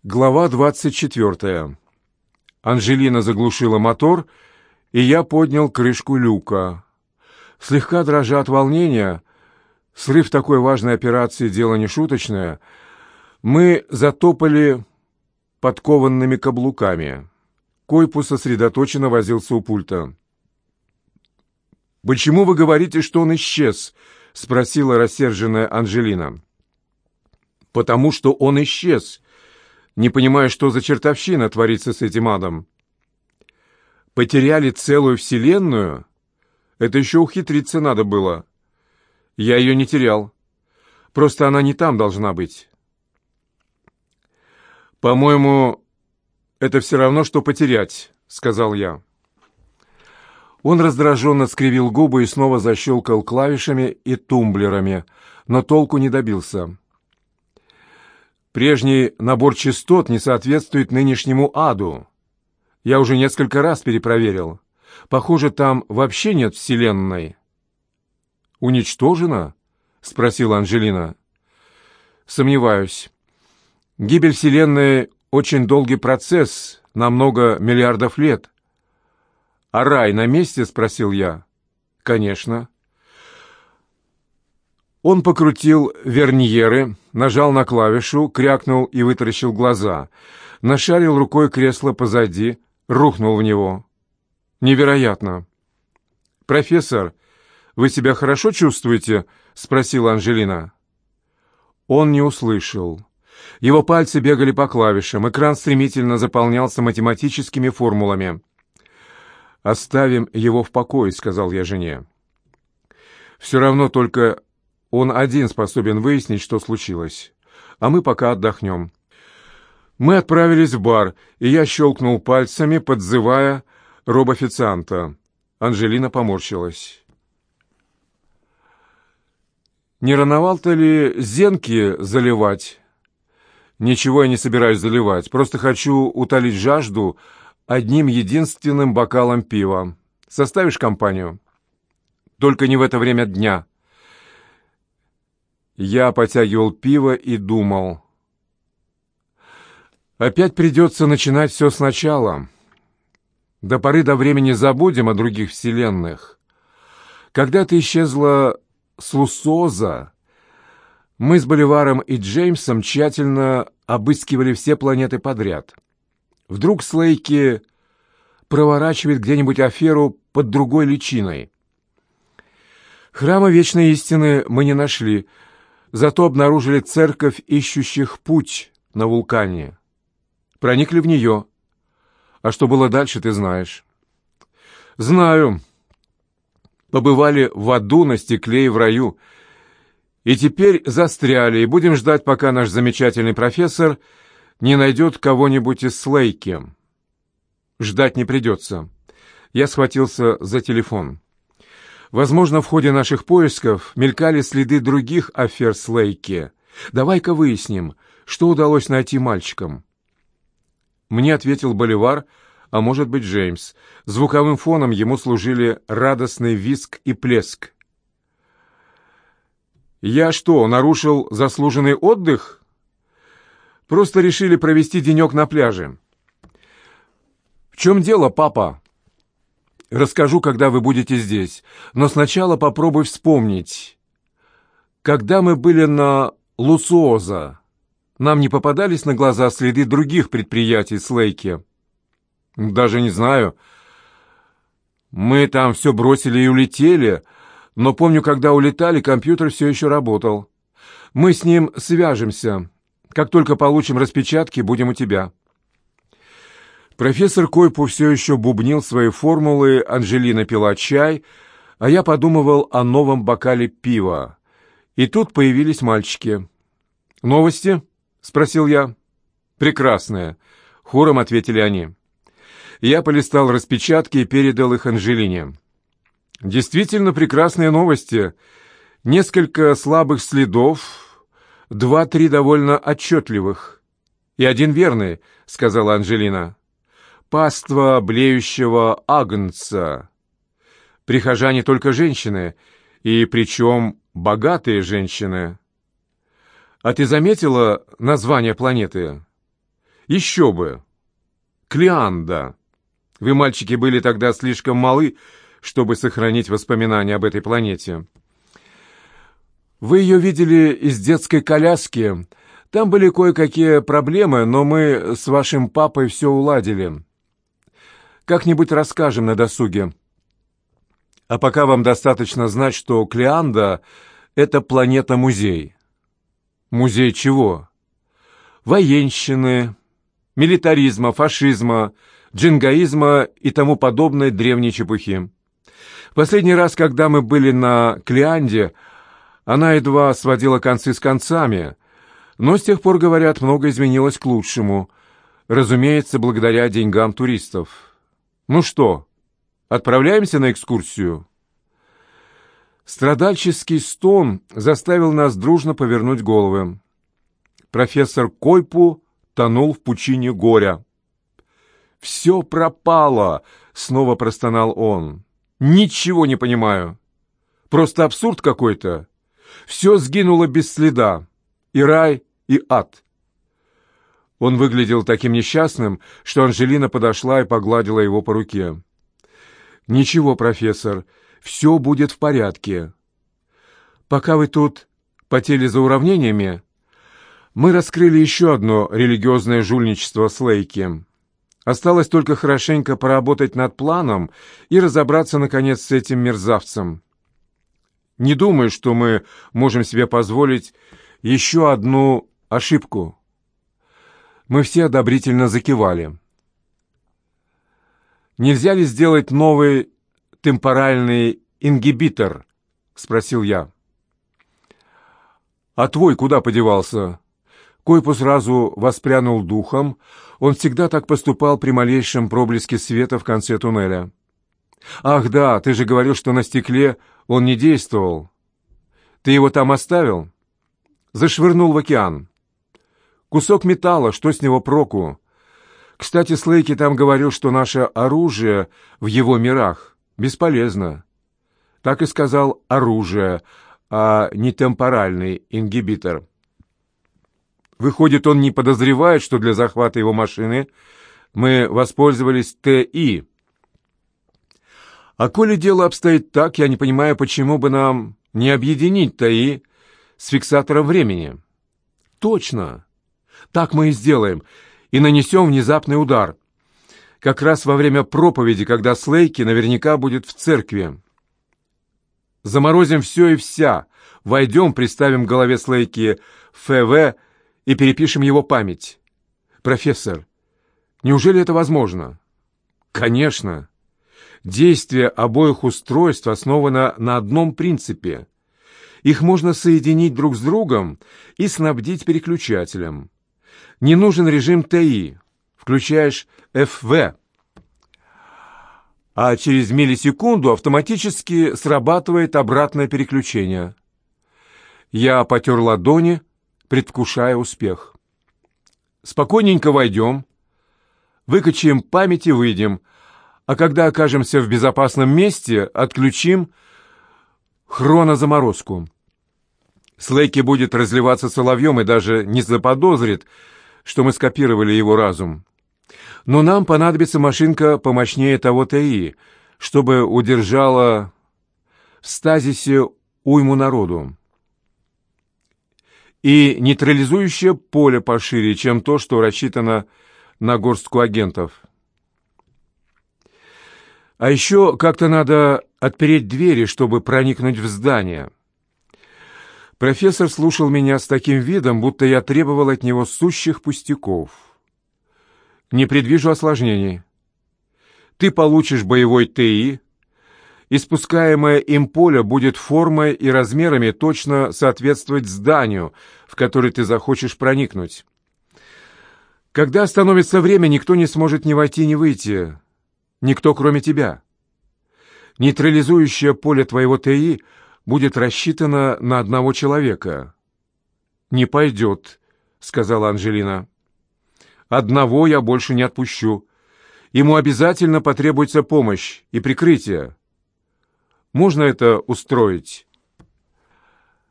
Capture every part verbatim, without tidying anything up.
Глава двадцать четвертая. Анжелина заглушила мотор, и я поднял крышку люка. Слегка дрожа от волнения, срыв такой важной операции — дело не шуточное, мы затопали подкованными каблуками. Койпу сосредоточенно возился у пульта. «Почему вы говорите, что он исчез?» — спросила рассерженная Анжелина. «Потому что он исчез. Не понимаю, что за чертовщина творится с этим адом. Потеряли целую вселенную? Это еще ухитриться надо было. Я ее не терял. Просто она не там должна быть». «По-моему, это все равно, что потерять», — сказал я. Он раздраженно скривил губы и снова защелкал клавишами и тумблерами, но толку не добился. «Прежний набор частот не соответствует нынешнему аду. Я уже несколько раз перепроверил. Похоже, там вообще нет Вселенной». «Уничтожена?» — спросила Анжелина. «Сомневаюсь. Гибель Вселенной — очень долгий процесс, на много миллиардов лет». «А рай на месте?» — спросил я. «Конечно». Он покрутил верньеры, нажал на клавишу, крякнул и вытаращил глаза, нашарил рукой кресло позади, рухнул в него. «Невероятно!» «Профессор, вы себя хорошо чувствуете?» — спросила Анжелина. Он не услышал. Его пальцы бегали по клавишам, экран стремительно заполнялся математическими формулами. «Оставим его в покое», — сказал я жене. «Все равно только он один способен выяснить, что случилось. А мы пока отдохнем». Мы отправились в бар, и я щелкнул пальцами, подзывая робофицианта. Анжелина поморщилась. «Не рановато ли зенки заливать?» «Ничего я не собираюсь заливать, просто хочу утолить жажду одним единственным бокалом пива. Составишь компанию?» «Только не в это время дня». Я потягивал пиво и думал. Опять придется начинать все сначала. До поры до времени забудем о других вселенных. Когда-то исчезла Слусоза. Мы с Боливаром и Джеймсом тщательно обыскивали все планеты подряд. Вдруг Слейки проворачивает где-нибудь аферу под другой личиной. Храма Вечной Истины мы не нашли, зато обнаружили церковь ищущих путь на вулкане. Проникли в нее. А что было дальше, ты знаешь. Знаю. Побывали в аду, на стекле и в раю. И теперь застряли, и будем ждать, пока наш замечательный профессор не найдет кого-нибудь из Слейки. Ждать не придется. Я схватился за телефон. Возможно, в ходе наших поисков мелькали следы других афер Слейки. Давай-ка выясним, что удалось найти мальчикам. Мне ответил Боливар, а может быть Джеймс. Звуковым фоном ему служили радостный визг и плеск. «Я что, нарушил заслуженный отдых?» «Просто решили провести денек на пляже». «В чем дело, папа?» «Расскажу, когда вы будете здесь. Но сначала попробуй вспомнить. Когда мы были на Лусуоза, нам не попадались на глаза следы других предприятий Слейки?» «Даже не знаю. Мы там все бросили и улетели, но помню, когда улетали, компьютер все еще работал. Мы с ним свяжемся. Как только получим распечатки, будем у тебя». Профессор Койпу все еще бубнил свои формулы, Анжелина пила чай, а я подумывал о новом бокале пива. И тут появились мальчики. «Новости?» — спросил я. «Прекрасные», — хором ответили они. Я полистал распечатки и передал их Анжелине. «Действительно прекрасные новости. Несколько слабых следов, два-три довольно отчетливых. И один верный», — сказала Анжелина. «Паства блеющего агнца. Прихожане только женщины, и причем богатые женщины. А ты заметила название планеты? Еще бы! Клеанда! Вы, мальчики, были тогда слишком малы, чтобы сохранить воспоминания об этой планете. Вы ее видели из детской коляски. Там были кое-какие проблемы, но мы с вашим папой все уладили. Как-нибудь расскажем на досуге. А пока вам достаточно знать, что Клеанда — это планета-музей. Музей чего? Военщины, милитаризма, фашизма, джингаизма и тому подобной древней чепухи. Последний раз, когда мы были на Клеанде, она едва сводила концы с концами, но с тех пор, говорят, много изменилось к лучшему, разумеется, благодаря деньгам туристов. Ну что, отправляемся на экскурсию? Страдальческий стон заставил нас дружно повернуть головы. Профессор Койпу тонул в пучине горя. «Все пропало!» — снова простонал он. «Ничего не понимаю. Просто абсурд какой-то. Все сгинуло без следа. И рай, и ад». Он выглядел таким несчастным, что Анжелина подошла и погладила его по руке. «Ничего, профессор, все будет в порядке. Пока вы тут потели за уравнениями, мы раскрыли еще одно религиозное жульничество Слейки. Осталось только хорошенько поработать над планом и разобраться, наконец, с этим мерзавцем. Не думаю, что мы можем себе позволить еще одну ошибку». Мы все одобрительно закивали. «Нельзя ли сделать новый темпоральный ингибитор?» — спросил я. «А твой куда подевался?» Койпу сразу воспрянул духом. Он всегда так поступал при малейшем проблеске света в конце туннеля. «Ах да, ты же говорил, что на стекле он не действовал. Ты его там оставил?» «Зашвырнул в океан. Кусок металла, что с него проку? Кстати, Слейки там говорил, что наше оружие в его мирах бесполезно. Так и сказал оружие, а не темпоральный ингибитор. Выходит, он не подозревает, что для захвата его машины мы воспользовались ТИ. А коли дело обстоит так, я не понимаю, почему бы нам не объединить ТИ с фиксатором времени». «Точно! Так мы и сделаем, и нанесем внезапный удар. Как раз во время проповеди, когда Слейки наверняка будет в церкви. Заморозим все и вся, войдем, приставим к голове Слейки ФВ и перепишем его память. Профессор, неужели это возможно?» «Конечно. Действие обоих устройств основано на одном принципе. Их можно соединить друг с другом и снабдить переключателем. Не нужен режим ТИ. Включаешь ФВ, а через миллисекунду автоматически срабатывает обратное переключение». Я потер ладони, предвкушая успех. «Спокойненько войдем, выкачаем память и выйдем, а когда окажемся в безопасном месте, отключим хронозаморозку. Слейки будет разливаться соловьем и даже не заподозрит, что мы скопировали его разум. Но нам понадобится машинка помощнее того ТИ, чтобы удержала в стазисе уйму народу. И нейтрализующее поле пошире, чем то, что рассчитано на горстку агентов. А еще как-то надо отпереть двери, чтобы проникнуть в здание». Профессор слушал меня с таким видом, будто я требовал от него сущих пустяков. «Не предвижу осложнений. Ты получишь боевой ТИ, испускаемое им поле будет формой и размерами точно соответствовать зданию, в которое ты захочешь проникнуть. Когда остановится время, никто не сможет ни войти, ни выйти. Никто, кроме тебя. Нейтрализующее поле твоего ТИ будет рассчитано на одного человека». «Не пойдет», — сказала Анжелина. «Одного я больше не отпущу. Ему обязательно потребуется помощь и прикрытие. Можно это устроить?»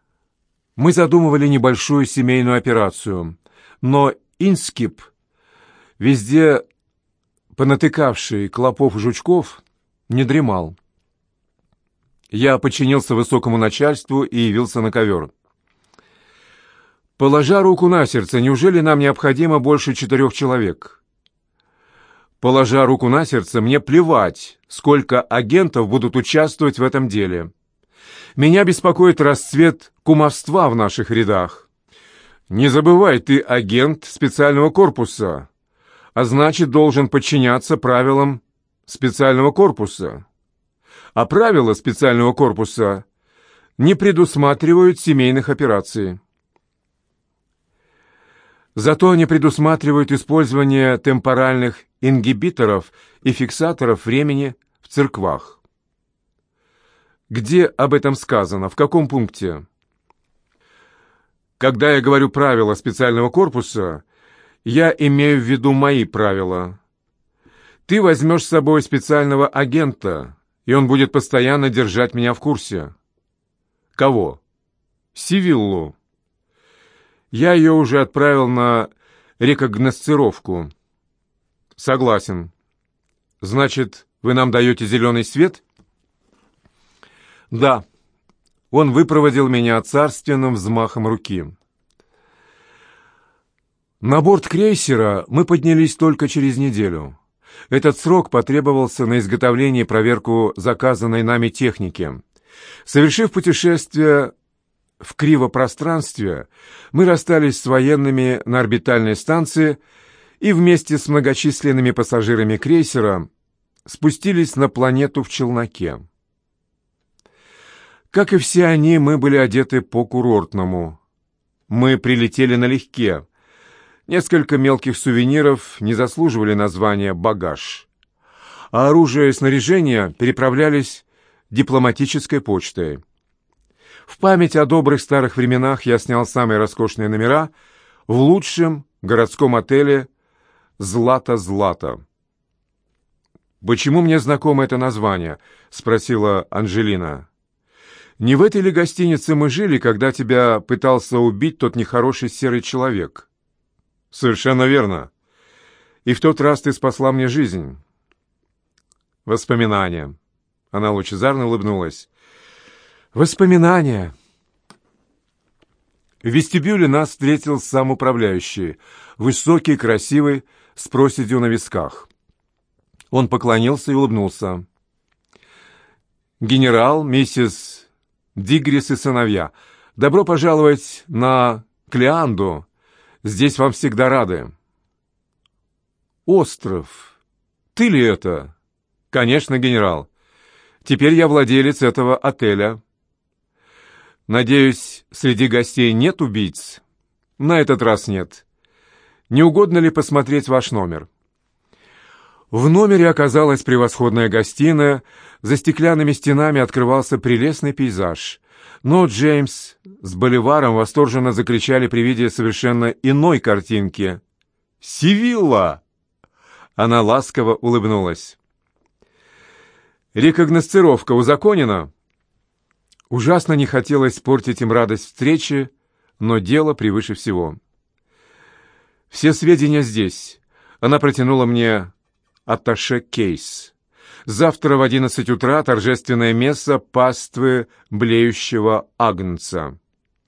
Мы задумывали небольшую семейную операцию, но Инскип везде понатыкавший клопов и жучков, не дремал. Я подчинился высокому начальству и явился на ковер. Положа руку на сердце, неужели нам необходимо больше четырех человек? Положа руку на сердце, мне плевать, сколько агентов будут участвовать в этом деле. Меня беспокоит расцвет кумовства в наших рядах. Не забывай, ты агент специального корпуса, а значит, должен подчиняться правилам специального корпуса. А правила специального корпуса не предусматривают семейных операций. Зато они предусматривают использование темпоральных ингибиторов и фиксаторов времени в церквах. Где об этом сказано? В каком пункте? Когда я говорю «правила специального корпуса», я имею в виду мои правила. Ты возьмешь с собой специального агента, и он будет постоянно держать меня в курсе. Кого? Сивиллу. Я ее уже отправил на рекогносцировку. Согласен. Значит, вы нам даете зеленый свет? Да. Он выпроводил меня царственным взмахом руки. На борт крейсера мы поднялись только через неделю. Этот срок потребовался на изготовление и проверку заказанной нами техники. Совершив путешествие в кривопространстве, мы расстались с военными на орбитальной станции и вместе с многочисленными пассажирами крейсера спустились на планету в челноке. Как и все они, мы были одеты по-курортному. Мы прилетели налегке. Несколько мелких сувениров не заслуживали названия «багаж», а оружие и снаряжение переправлялись дипломатической почтой. В память о добрых старых временах я снял самые роскошные номера в лучшем городском отеле «Злато-Злато». «Почему мне знакомо это название?» — спросила Анжелина. «Не в этой ли гостинице мы жили, когда тебя пытался убить тот нехороший серый человек?» «Совершенно верно. И в тот раз ты спасла мне жизнь». «Воспоминания». Она лучезарно улыбнулась. «Воспоминания». В вестибюле нас встретил сам управляющий, высокий, красивый, с проседью на висках. Он поклонился и улыбнулся. «Генерал, миссис Дигрис и сыновья, добро пожаловать на Клеанду. Здесь вам всегда рады». «Остров. Ты ли это?» «Конечно, генерал. Теперь я владелец этого отеля». «Надеюсь, среди гостей нет убийц?» «На этот раз нет. Не угодно ли посмотреть ваш номер?» В номере оказалась превосходная гостиная, за стеклянными стенами открывался прелестный пейзаж. Но Джеймс с Боливаром восторженно закричали при виде совершенно иной картинки. «Сивилла!» Она ласково улыбнулась. «Рекогносцировка узаконена?» Ужасно не хотелось портить им радость встречи, но дело превыше всего. «Все сведения здесь». Она протянула мне атташе-кейс. «Завтра в одиннадцать утра торжественное месса паствы блеющего агнца.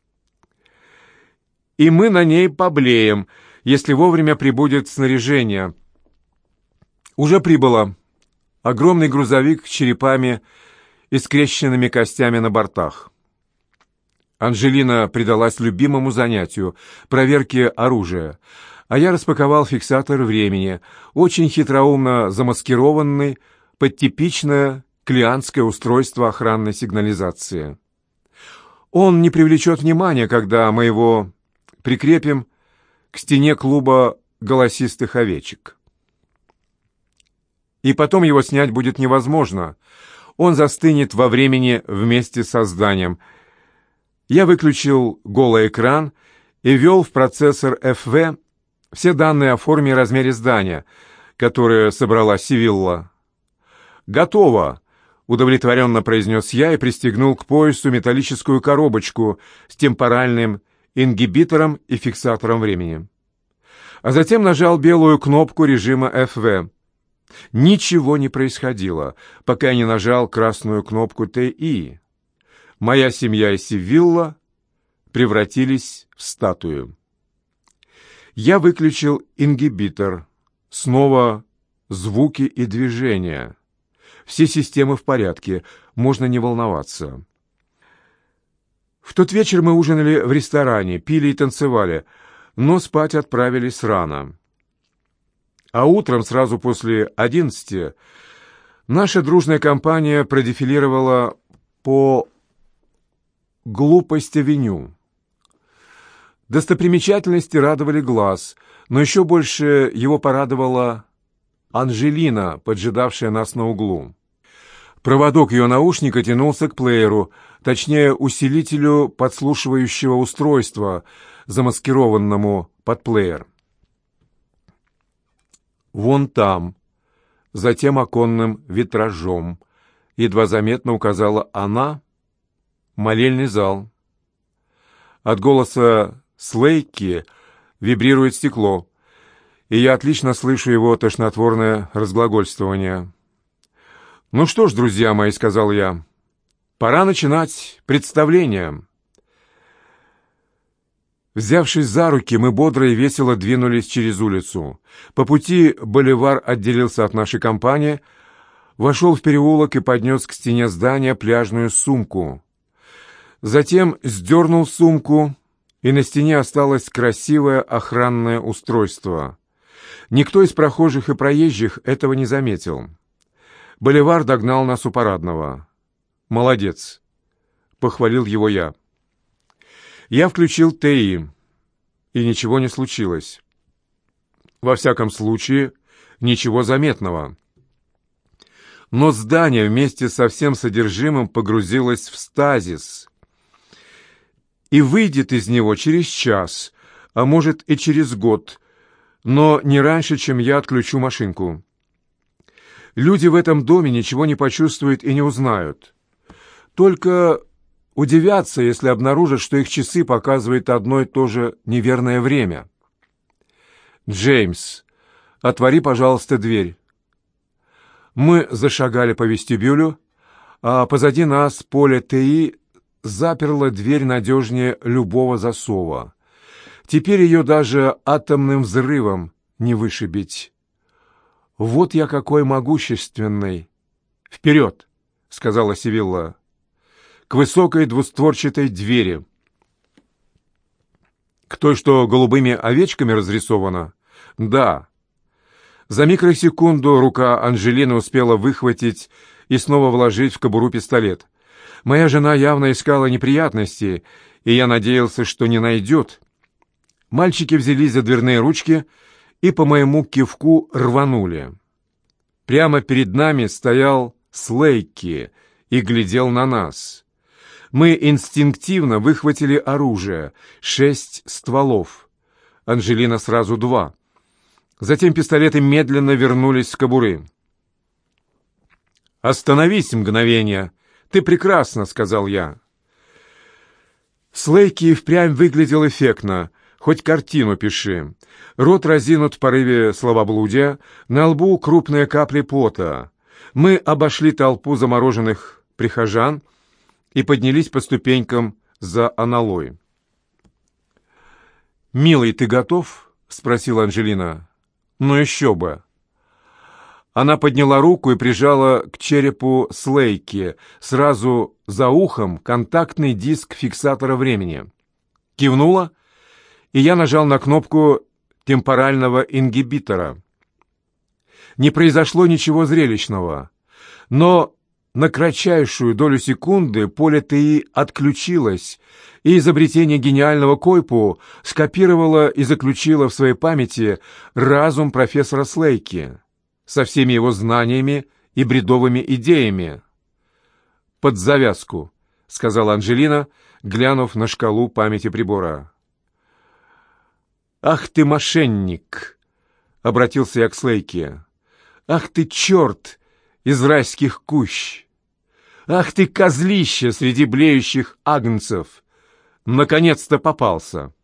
И мы на ней поблеем, если вовремя прибудет снаряжение». «Уже прибыло. Огромный грузовик с черепами и скрещенными костями на бортах». Анжелина предалась любимому занятию — проверке оружия, а я распаковал фиксатор времени, очень хитроумно замаскированный под типичное клиантское устройство охранной сигнализации. Он не привлечет внимания, когда мы его прикрепим к стене клуба голосистых овечек. И потом его снять будет невозможно. Он застынет во времени вместе со зданием. Я выключил голый экран и ввел в процессор эф ви все данные о форме и размере здания, которое собрала Сивилла. «Готово!» — удовлетворенно произнес я и пристегнул к поясу металлическую коробочку с темпоральным ингибитором и фиксатором времени. а затем нажал белую кнопку режима эф вэ. Ничего не происходило, пока я не нажал красную кнопку тэ и. Моя семья и Сивилла превратились в статую. Я выключил ингибитор. Снова звуки и движения. Все системы в порядке, можно не волноваться. В тот вечер мы ужинали в ресторане, пили и танцевали, но спать отправились рано. А утром, сразу после одиннадцати, наша дружная компания продефилировала по Глупость-авеню. Достопримечательности радовали глаз, но еще больше его порадовала Анжелина, поджидавшая нас на углу. Проводок ее наушника тянулся к плееру, точнее, усилителю подслушивающего устройства, замаскированному под плеер. «Вон там, за тем оконным витражом», — едва заметно указала она, — «молельный зал». От голоса Слейки вибрирует стекло, и я отлично слышу его тошнотворное разглагольствование. «Ну что ж, друзья мои», — сказал я, — «пора начинать представление». Взявшись за руки, мы бодро и весело двинулись через улицу. По пути Боливар отделился от нашей компании, вошел в переулок и поднес к стене здания пляжную сумку. Затем сдернул сумку, и на стене осталось красивое охранное устройство. Никто из прохожих и проезжих этого не заметил. Боливар догнал нас у парадного. «Молодец!» — похвалил его я. Я включил тэ и, и ничего не случилось. Во всяком случае, ничего заметного. Но здание вместе со всем содержимым погрузилось в стазис и выйдет из него через час, а может и через год, но не раньше, чем я отключу машинку. Люди в этом доме ничего не почувствуют и не узнают. Только удивятся, если обнаружат, что их часы показывают одно и то же неверное время. «Джеймс, отвори, пожалуйста, дверь». Мы зашагали по вестибюлю, а позади нас поле тэ и заперло дверь надежнее любого засова. Теперь ее даже атомным взрывом не вышибить. «Вот я какой могущественный!» «Вперед!» — сказала Сивилла. «К высокой двустворчатой двери». «К той, что голубыми овечками разрисована?» «Да». За микросекунду рука Анжелины успела выхватить и снова вложить в кобуру пистолет. Моя жена явно искала неприятности, и я надеялся, что не найдет. Мальчики взялись за дверные ручки и по моему кивку рванули. Прямо перед нами стоял Слейки и глядел на нас. Мы инстинктивно выхватили оружие, шесть стволов. Анжелина сразу два. Затем пистолеты медленно вернулись в кобуры. «Остановись мгновение! Ты прекрасно!» — сказал я. Слейки впрямь выглядел эффектно, хоть картину пиши. Рот разинут в порыве словоблудия, на лбу крупные капли пота. Мы обошли толпу замороженных прихожан и поднялись по ступенькам за аналой. «Милый, ты готов?» — спросила Анжелина. «Ну еще бы!» Она подняла руку и прижала к черепу Слейки, сразу за ухом контактный диск фиксатора времени. Кивнула, и я нажал на кнопку темпорального ингибитора. Не произошло ничего зрелищного, но на кратчайшую долю секунды поле тэ и отключилось, и изобретение гениального Койпу скопировало и заключило в своей памяти разум профессора Слейки со всеми его знаниями и бредовыми идеями. «Под завязку», — сказала Анжелина, глянув на шкалу памяти прибора. «Ах ты, мошенник!» — обратился я к Слейке. «Ах ты, черт из райских кущ! Ах ты, козлище среди блеющих агнцев! Наконец-то попался!»